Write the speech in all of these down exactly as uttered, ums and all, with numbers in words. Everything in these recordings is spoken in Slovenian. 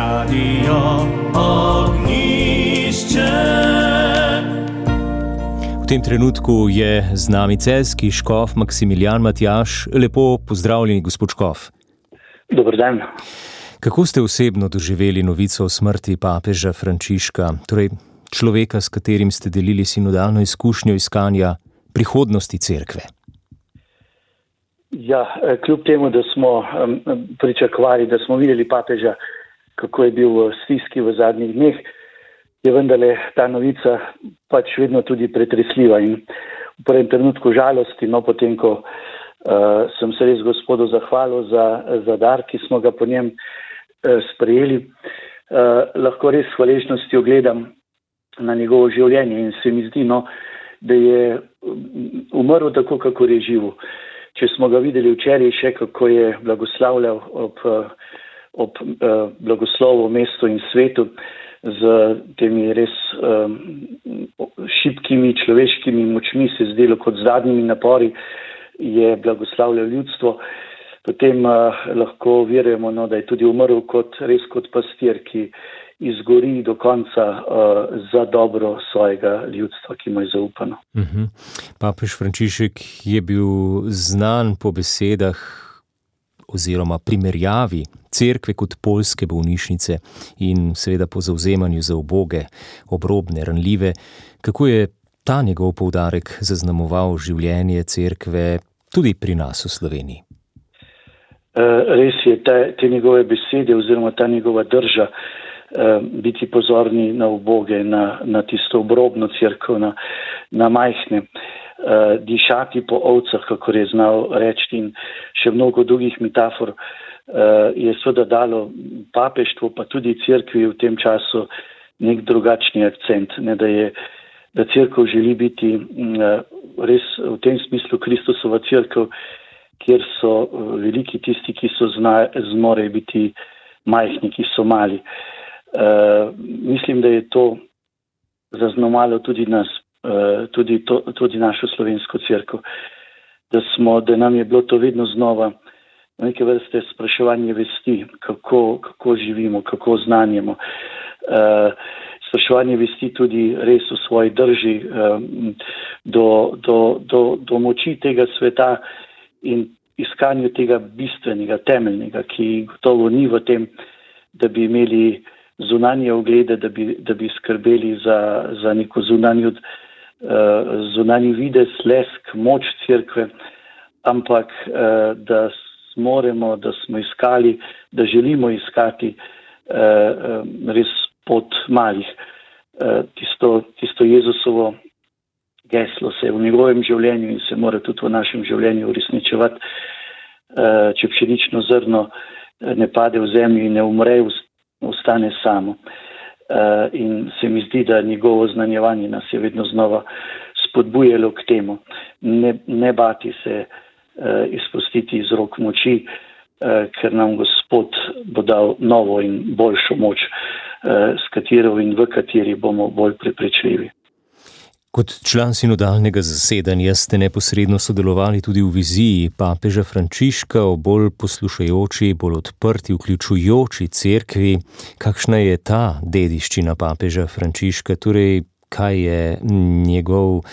Radio Ognjišče. V tem trenutku je z nami celjski škof Maksimilijan Matjaž. Lepo pozdravljeni, gospod škof. Dober dan. Kako ste osebno doživeli novico o smrti papeža Frančiška, torej človeka, s katerim ste delili sinodalno izkušnjo iskanja prihodnosti cerkve? Ja, kljub temu, da smo pričakovali, da smo videli papeža, kako je bil v stiski v zadnjih dneh, je vendarle ta novica pač vedno tudi pretresljiva in v prvem trenutku žalosti, no potem, ko uh, sem se res gospodu zahvalil za, za dar, ki smo ga po njem uh, sprejeli, uh, lahko res s hvaležnostjo gledam na njegovo življenje in se mi zdi, no, da je umrl tako, kako je živel. Če smo ga videli včeraj še, kako je blagoslavljal ob, ob uh, blagoslovu mestu in svetu z temi res um, šibkimi človeškimi močmi, se zdelo kot zadnjimi napori, je blagoslavljal ljudstvo, potem uh, lahko verujemo, no, da je tudi umrl kot, res kot pastir, ki izgori do konca uh, za dobro svojega ljudstva, ki mu je zaupano. Uh-huh. Papež Frančišek je bil znan po besedah oziroma primerjavi cerkve kot poljske bolnišnice in seveda po zavzemanju za uboge, obrobne, ranljive. Kako je ta njegov poudarek zaznamoval življenje cerkve tudi pri nas v Sloveniji? Uh, res je, te, te njegove besede oziroma ta njegova drža, biti pozorni na uboge, na, na tisto obrobno cerkev, na, na majhne, uh, dišati po ovcah, kako je znal reči, in še mnogo drugih metafor, uh, je seveda dalo papeštvu, pa tudi cerkvi v tem času nek drugačni akcent, ne, da je, da cerkev želi biti uh, res v tem smislu Kristusova cerkev, kjer so uh, veliki tisti, ki so zna, zmorejo biti majhni, ki so mali. Uh, mislim, da je to zaznamalo tudi nas, uh, tudi, to, tudi našo slovensko cerkev, da, smo, da nam je bilo to vedno znova neke vrste spraševanje vesti, kako, kako živimo, kako znanjemo. Uh, spraševanje vesti tudi res v svoji drži uh, do, do, do, do moči tega sveta in iskanju tega bistvenega, temeljnega, ki gotovo ni v tem, da bi imeli zunanje oglede, da bi, da bi skrbeli za, za neko zunanjo, uh, zunanji videz, lesk, moč cerkve, ampak uh, da smoremo, da smo iskali, da želimo iskati uh, res pot malih. Uh, tisto, tisto Jezusovo geslo se v njegovem življenju in se mora tudi v našem življenju uresničevati. Uh, če pšenično zrno ne pade v zemlji in ne umre, ostane samo. Uh, in se mi zdi, da njegovo znanjevanje nas je vedno znova spodbujalo k temu. Ne, ne bati se uh, izpustiti iz rok moči, uh, ker nam Gospod bo dal novo in boljšo moč, uh, s katero in v kateri bomo bolj prepričljivi. Kot član sinodalnega zasedanja ste neposredno sodelovali tudi v viziji papeža Frančiška o bolj poslušajoči, bolj odprti, vključujoči cerkvi. Kakšna je ta dediščina papeža Frančiška? Torej, kaj je njegov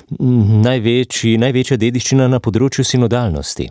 največji, največja dediščina na področju sinodalnosti?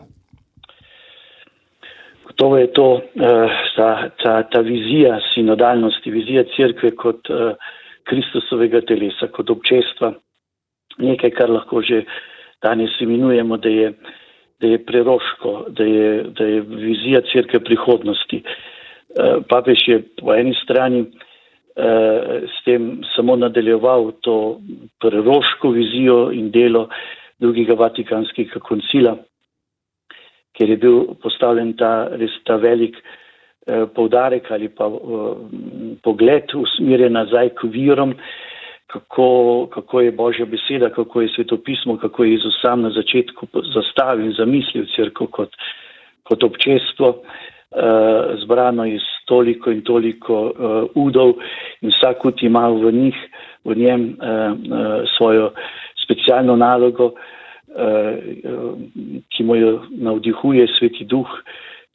Gotovo je to uh, ta, ta, ta vizija sinodalnosti, vizija cerkve kot uh, Kristusovega telesa, kot občestva, nekaj, kar lahko že danes imenujemo, da je, da je preroško, da je, da je vizija cerkve prihodnosti. Papež je po eni strani s tem samo nadaljeval to preroško vizijo in delo drugega Vatikanskega koncila, ker je bil postavljen ta, res ta velik poudarek ali pa uh, pogled usmerjen nazaj k virom, kako, kako je Božja beseda, kako je svetopismo, kako je Jezus sam na začetku zastavil in zamislil cerkev kot, kot občestvo, uh, zbrano iz toliko in toliko uh, udov in vsak ud ima v njih, v njem uh, uh, svojo specialno nalogo, uh, uh, ki mu jo navdihuje Sveti Duh,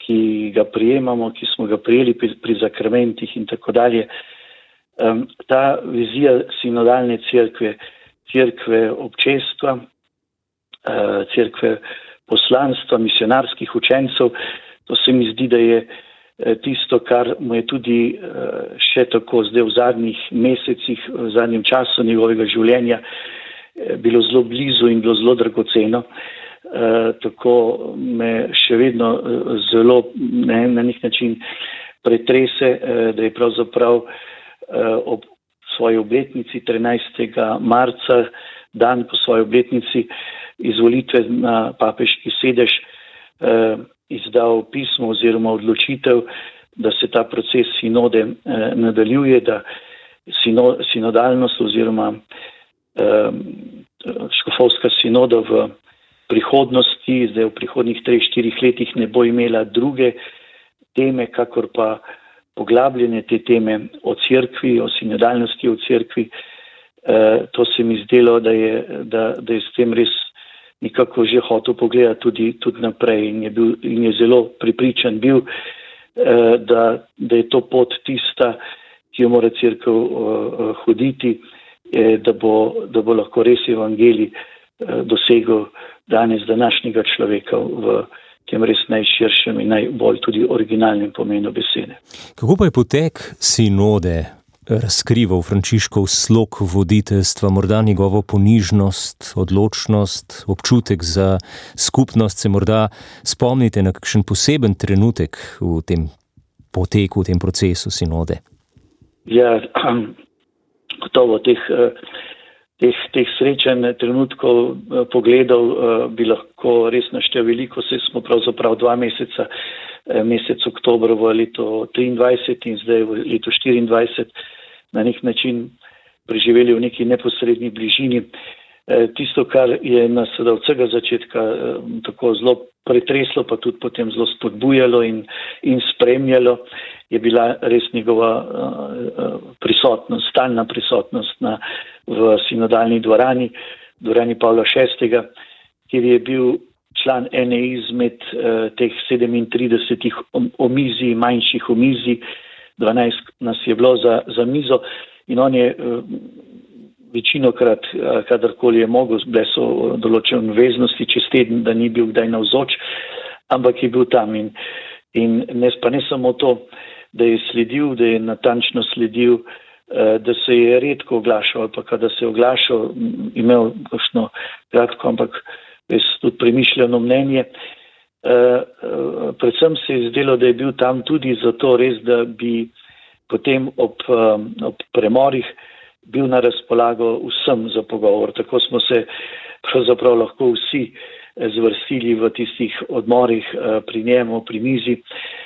ki ga prijemamo, ki smo ga prijeli pri, pri zakramentih in tako dalje. Um, ta vizija sinodalne cerkve, cerkve občestva, uh, cerkve poslanstva, misionarskih učencev, to se mi zdi, da je uh, tisto, kar mu je tudi uh, še tako zdaj v zadnjih mesecih, v zadnjem času njegovega življenja uh, bilo zelo blizu in bilo zelo dragoceno. Uh, tako me še vedno uh, zelo ne, na nek način pretrese, uh, da je pravzaprav uh, ob svoji obletnici trinajstega marca, dan po svoji obletnici izvolitve na papeški sedež, uh, izdal pismo oziroma odločitev, da se ta proces sinode uh, nadaljuje, da sino, sinodalnost oziroma uh, škofovska sinoda v prihodnosti, zdaj v prihodnih treh, štirih letih ne bo imela druge teme, kakor pa poglabljanje te teme o cerkvi, o sinodalnosti o cerkvi. E, to se mi zdelo, da je, da, da je s tem res nekako že hotel pogledati tudi, tudi naprej in je, bil, in je zelo prepričan bil, e, da, da je to pot tista, ki jo mora cerkev e, hoditi, e, da, bo, da bo lahko res evangelij e, dosegel danes današnjega človeka v tem res najširšem in najbolj tudi originalnem pomenu besede. Kako pa je potek sinode razkrival Frančiškov slog voditeljstva, morda njegovo ponižnost, odločnost, občutek za skupnost? Se morda spomnite na kakšen poseben trenutek v tem poteku, v tem procesu sinode? Ja, gotovo teh Teh, teh srečen trenutkov, pogledov bi lahko res naštel veliko, saj smo pravzaprav dva meseca, mesec oktober v leto triindvajset in zdaj v leto štiriindvajset na nek način preživeli v neki neposredni bližini. Tisto, kar je nas od vsega začetka tako zelo pretreslo, pa tudi potem zelo spodbujalo in, in spremljalo, je bila res njegova uh, prisotnost, stalna prisotnost na, v sinodalni dvorani, dvorani Pavla šestega, kjer je bil član ene izmed uh, teh sedemintridesetih omizij, manjših omizij, dvanajst nas je bilo za, za mizo in on je uh, večinokrat, uh, kadarkoli je mogel, bile so določene obveznosti čez teden, da ni bil kdaj navzoč, ampak je bil tam in, in ne, pa ne samo to, da je sledil, da je natančno sledil, da se je redko oglašal, ali pa kada se je oglašal, imel kakšno kratko, ampak res tudi premišljeno mnenje. Predvsem se je zdelo, da je bil tam tudi zato res, da bi potem ob, ob premorih bil na razpolago vsem za pogovor. Tako smo se pravzaprav lahko vsi zvrstili v tistih odmorih pri njemu, pri mizi.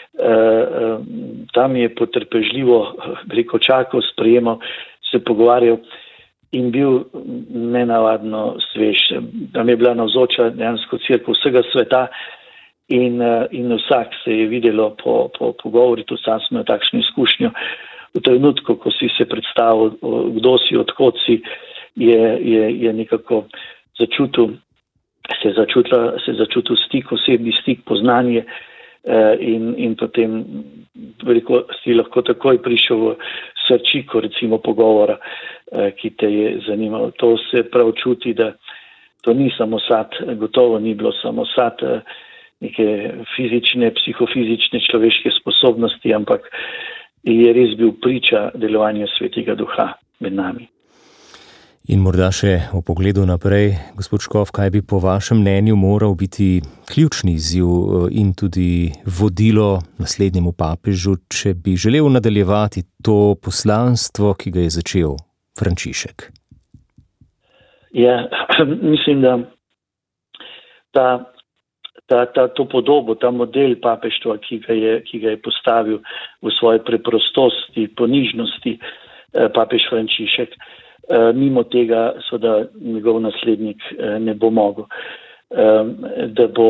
Tam je potrpežljivo veliko čakal, sprejemal, se pogovarjal in bil nenavadno svež. Tam je bila navzoča dejansko cerkev vsega sveta in, in vsak se je videlo po, po pogovori, tudi sam smo imeli takšno izkušnjo. V trenutku, ko si se predstavil, kdo si, odkot si, je, je, je nekako začutil, se je začutil, se je začutil stik, osebni stik, poznanje in, in potem veliko si lahko takoj prišel v srčiko, recimo, pogovora, ki te je zanimal. To se prav čuti, da to ni samo sad, gotovo ni bilo samo sad neke fizične, psihofizične človeške sposobnosti, ampak je res bil priča delovanja Svetega Duha med nami. In morda še v pogledu naprej, gospod Škof, kaj bi po vašem mnenju moral biti ključni izziv in tudi vodilo naslednjemu papežu, če bi želel nadaljevati to poslanstvo, ki ga je začel Frančišek? Ja, mislim, da ta, ta, ta, to podobo, ta model papeštva, ki ga je, ki ga je postavil v svoji preprostosti, ponižnosti, papež Frančišek, mimo tega seveda njegov naslednik ne bo mogel. Da bo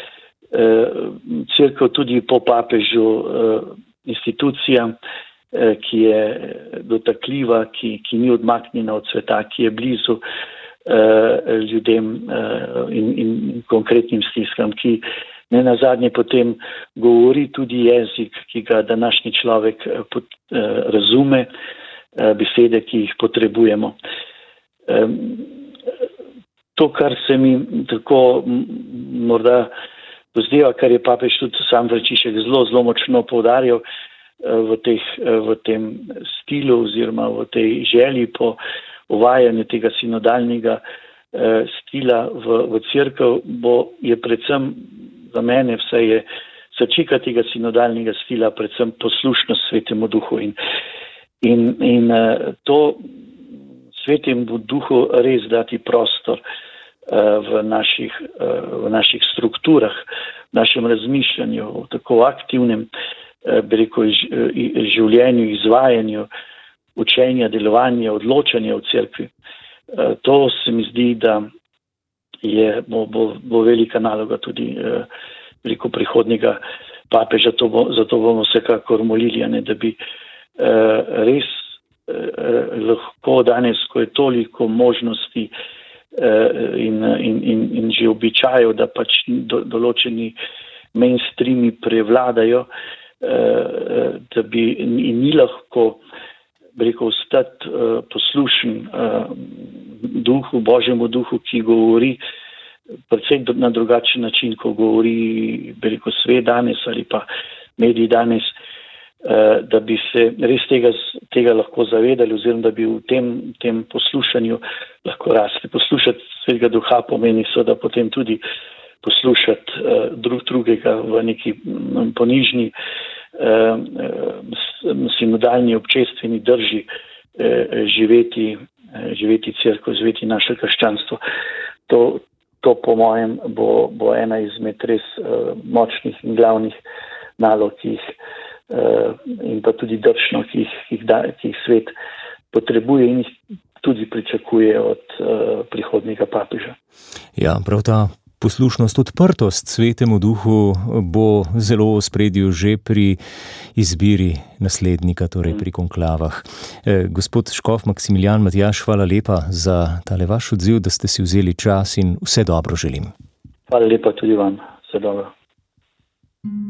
cerkev tudi po papežu institucija, ki je dotakljiva, ki, ki ni odmaknjena od sveta, ki je blizu ljudem in, in konkretnim stiskam, ki, ne nazadnje potem govori tudi jezik, ki ga današnji človek razume, besede, ki jih potrebujemo. To, kar se mi tako morda pozdeva, kar je papež tudi sam Frančišek zelo, zelo močno poudarjal v, teh, v tem stilu oziroma v tej želji po uvajanju tega sinodalnega stila v, v cerkev, bo je predvsem za mene vse je začika tega sinodalnega stila, predvsem poslušnost Svetemu Duhu in, in, in to Svetemu Duhu res dati prostor v naših, v naših strukturah, v našem razmišljanju, v tako aktivnem bi rekel, življenju, izvajanju, učenja, delovanja, odločanja v cerkvi. To se mi zdi, da je, bo, bo, bo velika naloga tudi veliko prihodnjega papeža, to bo, zato bomo vsekakor molili, ne, da bi res lahko danes, ko je toliko možnosti in, in, in, in že običajev, da pač do, določeni mainstreami prevladajo, da bi in ni lahko rekel, ostati poslušen duhu, Božjemu duhu, ki govori predvsem na drugačen način, ko govori rekel, svet danes ali pa mediji danes, da bi se res tega, tega lahko zavedali oziroma da bi v tem, tem poslušanju lahko rasli. Poslušati Svetega Duha pomeni seveda potem tudi poslušati drug drugega v neki ponižni sinodalni občestveni drži živeti, živeti cerkev, živeti naše krščanstvo. To, to po mojem bo, bo ena izmed res močnih in glavnih nalog, ki jih in pa tudi drčno, ki jih, ki jih, da, ki jih svet potrebuje in jih tudi pričakuje od uh, prihodnjega papeža. Ja, prav ta poslušnost, odprtost Svetemu Duhu bo zelo v ospredju že pri izbiri naslednika, torej pri konklavah. Eh, gospod škof Maksimilijan Matjaž, hvala lepa za tale vaš odziv, da ste si vzeli čas in vse dobro želim. Hvala lepa tudi vam, vse dobro.